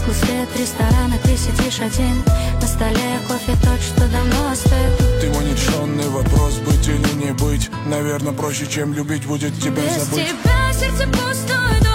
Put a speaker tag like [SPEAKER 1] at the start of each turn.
[SPEAKER 1] Тусклый свет ресторана, ты сидишь один. На столе кофе тот, что давно остыл.
[SPEAKER 2] Ты мой нерешенный вопрос, быть или не быть. Наверное, проще, чем любить, будет тебя
[SPEAKER 1] Без
[SPEAKER 2] забыть.
[SPEAKER 1] тебя сердце пустое.